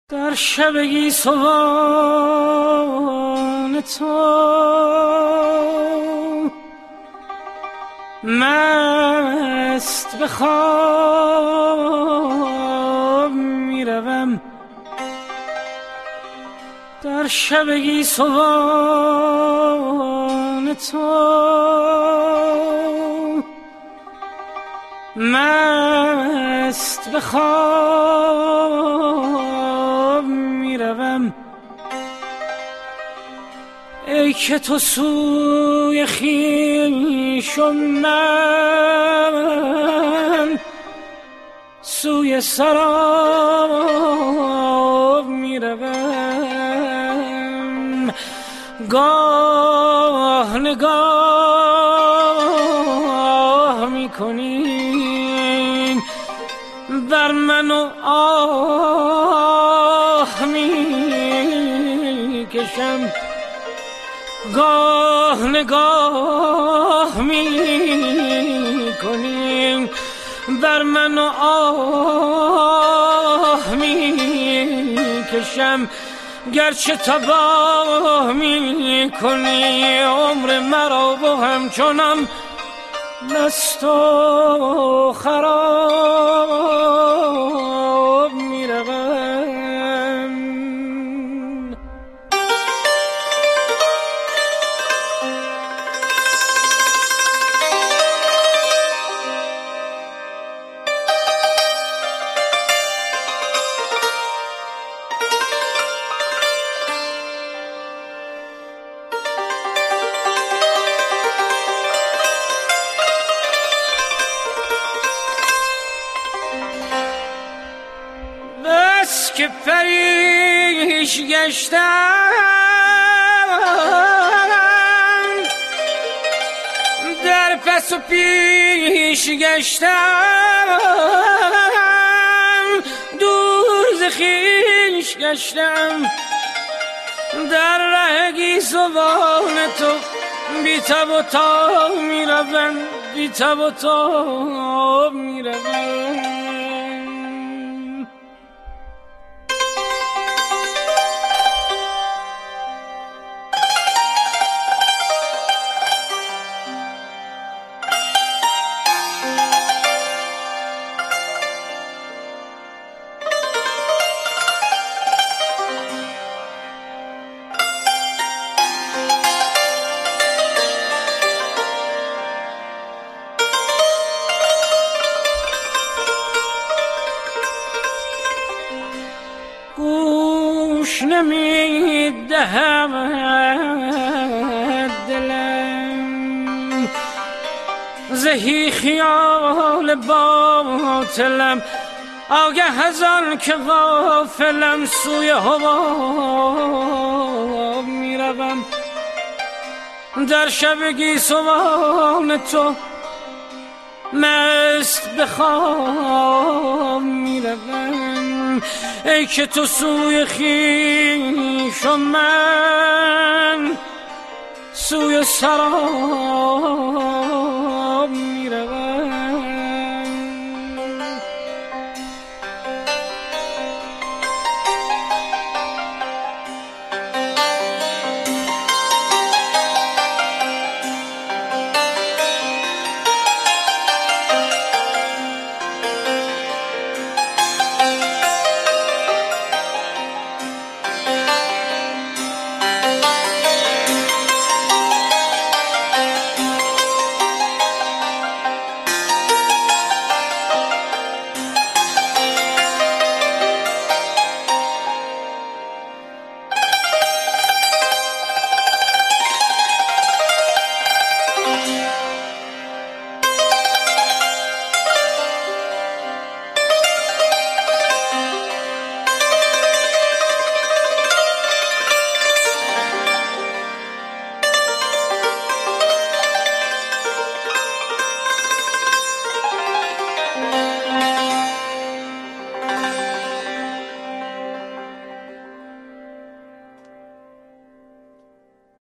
در شبگی سوان تو مست به خواب میروم، در شبگی سوان تو مست به خواب میروم. ای که تو سوی خویش و من سوی سراب میروم. گاه نگاه میکنی بر من و آه میکشم، گاه نگاه میکنی بر من و آه میکشم. گرچه تباه میکنی عمر مرا و همچنان مست و خراب میروم. که پریش گشتم در پس و پیش گشتم، دور ز خویش گشتم در ره گیسوان تو بی تب و تاب میروم، بی تب و تاب میروم. گوش نمیدهم دلم زهی خیال باطلم، آگه از آن که غافلم سوی هوا میروم. در شب گیسوان تو مست به خواب میروم. ای که تو سوی خویش و من سوی سراب میروم.